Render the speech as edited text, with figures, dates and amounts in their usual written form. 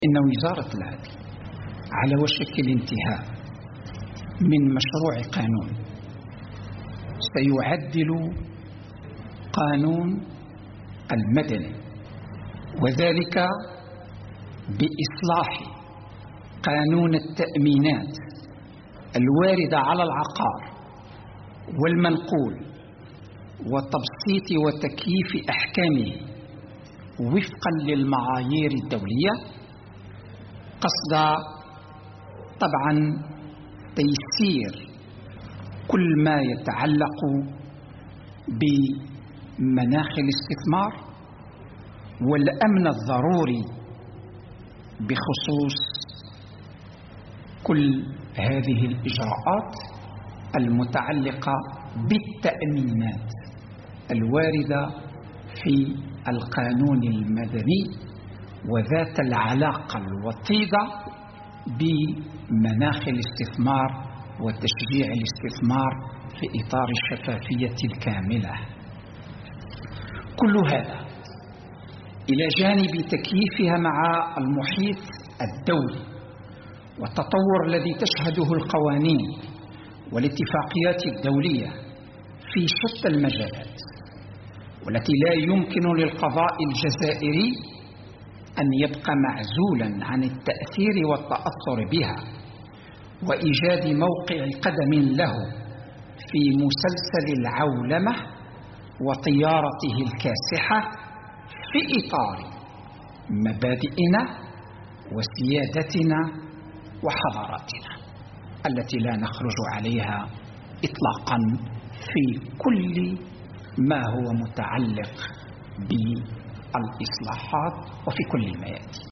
إن وزارة العدل على وشك الانتهاء من مشروع قانون سيعدل قانون المدني، وذلك بإصلاح قانون التأمينات الواردة على العقار والمنقول وتبسيط وتكييف أحكامه وفقا للمعايير الدولية، قصد طبعا تيسير كل ما يتعلق بمناخ الاستثمار والأمن الضروري بخصوص كل هذه الإجراءات المتعلقة بالتأمينات الواردة في القانون المدني وذات العلاقة الوطيدة بمناخ الاستثمار وتشجيع الاستثمار في إطار الشفافية الكاملة. كل هذا إلى جانب تكييفها مع المحيط الدولي والتطور الذي تشهده القوانين والاتفاقيات الدولية في شتى المجالات، والتي لا يمكن للقضاء الجزائري أن يبقى معزولا عن التأثير والتأثر بها وإيجاد موقع قدم له في مسلسل العولمة وطيارته الكاسحة في إطار مبادئنا وسيادتنا وحضاراتنا التي لا نخرج عليها إطلاقا في كل ما هو متعلق بالإصلاحات وفي كل الميادين.